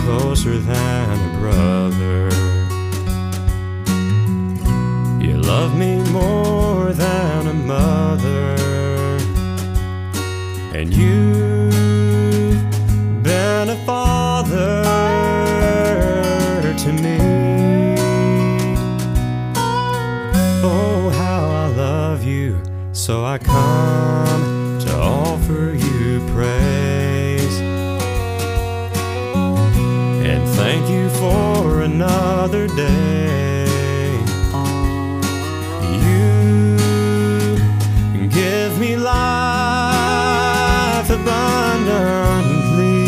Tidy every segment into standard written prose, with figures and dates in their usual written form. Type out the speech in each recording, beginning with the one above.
closer than a brother. You love me more than a mother, and you've been a father to me. Oh, how I love you, so I come to offer you praise and thank you for another day. You give me life abundantly.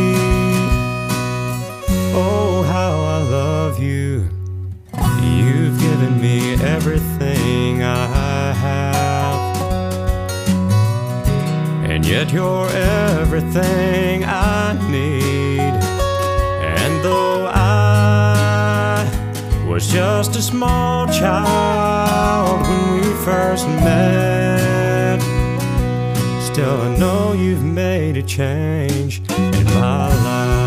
Oh, how I love you. You've given me everything I have, and yet you're everything I need. And though I was just a small child when we first met, still I know you've made a change in my life.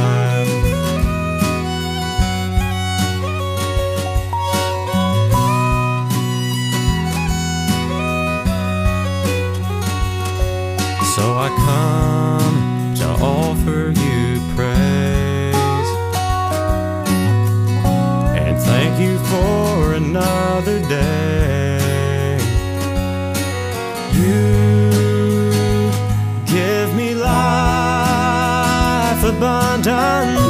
So I come to offer you praise and thank you for another day. You give me life abundant.